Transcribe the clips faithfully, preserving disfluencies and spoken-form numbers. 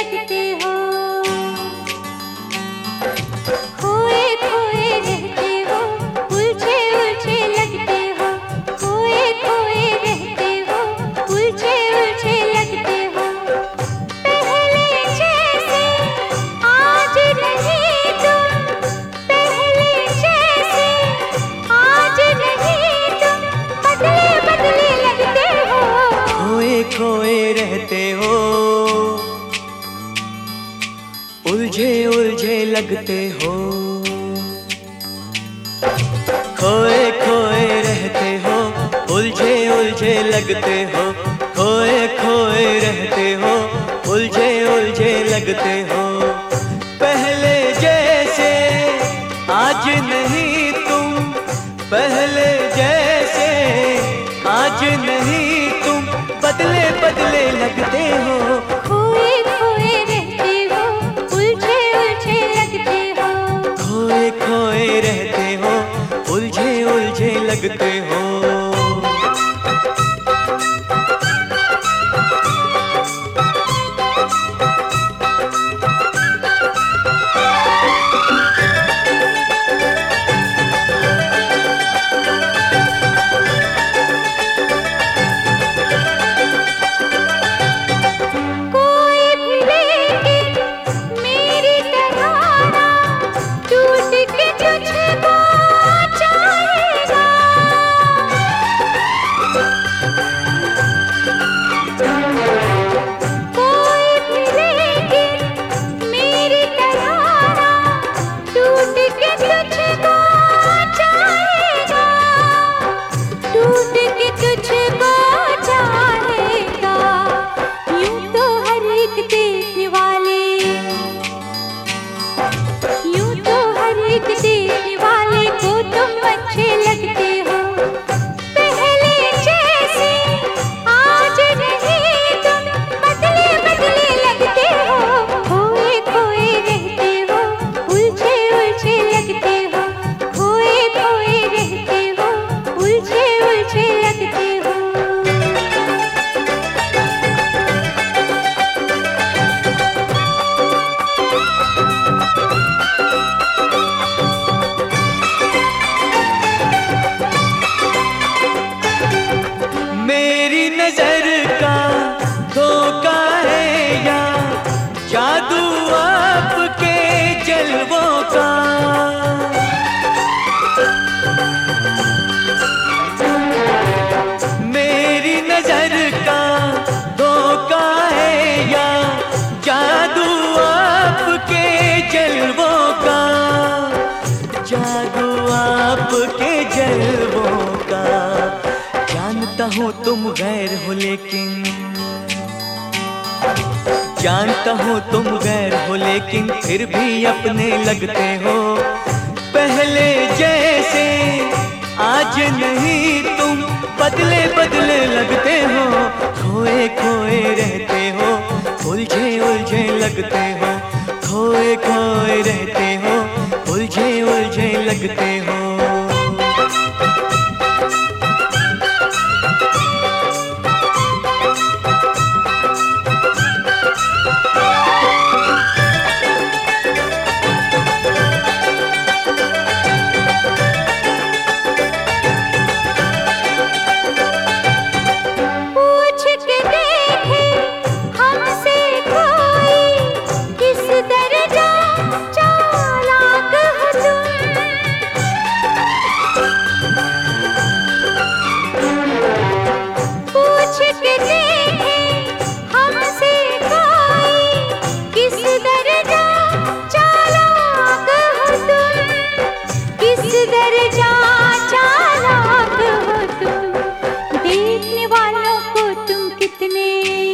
लगते हो, खोए खोए रहते हो, उलझे उलझे लगते हो, खोए खोए रहते हो, उलझे उलझे लगते हो। पहले जैसे आज नहीं तुम, पहले जैसे आज नहीं तुम, बदले बदले लगते हो। खोए खोए रहते हो, उलझे उलझे लगते हो। खोए खोए रहते हो, उलझे उलझे लगते हो। खोए खोए रहते हो, उलझे उलझे लगते हो। पहले जैसे आज नहीं तुम, पहले जैसे आज नहीं तुम, बदले बदले लगते हो। खोए खोए रहते हो, उलझे उलझे लगते हो। खोए खोए रहते हो, उलझे उलझे लगते हो। कोई भी लेकिन मेरी तरह ना टूट के तुझको चाहेगा। कोई भी लेकिन मेरी तरह ना टूट के तुझको चाहेगा, टूट के तुझको चाहेगा। यूं तो हर एक देखने वाले, यूं तो हर एक देखने वाले को तुम अच्छे लगते हो। पहले जैसे आज नहीं तुम, बदले बदले लगते हो। खोए खोए रहते हो, उलझे उलझे लगते हो। खोए खोए रहते हो, उलझे उलझे लगते हो। मेरी नजर का धोखा है या जादू आपके जलवों का। मेरी नजर का धोखा है या जादू आपके जलवों का, जादू आपके जलवों का। जानता हूँ तुम गैर हो लेकिन, जानता हूँ तुम गैर हो लेकिन फिर भी अपने लगते हो। पहले जैसे आज नहीं तुम, बदले बदले लगते हो। खोए खोए रहते हो, उलझे उलझे लगते हो। खोए खोए रहते हो, उलझे उलझे लगते हो। पूछ के देखे हमसे कोई, किस दर्जा चालाक हो तुम। पूछ के देखे हमसे कोई, किस दर्जा चालाक हो तुम, किस दर्जा चालाक हो तुम। देखने वालों को तुम कितने,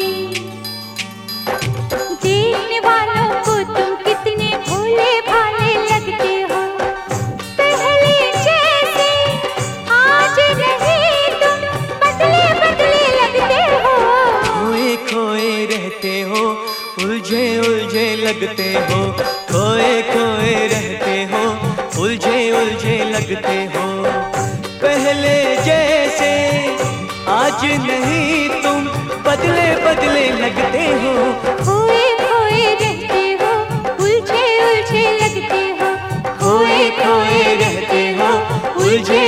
देखने वालों को तुम कितने भोले भाले लगते हो। पहले जैसे आज नहीं तुम, बदले बदले लगते हो। खोए खोए रहते हो, उलझे उलझे लगते हो। खोए खोए रहते हो, उलझे उलझे लगते हो। पहले जैसे आज नहीं तुम, बदले बदले लगते हो। खोए खोए मुझे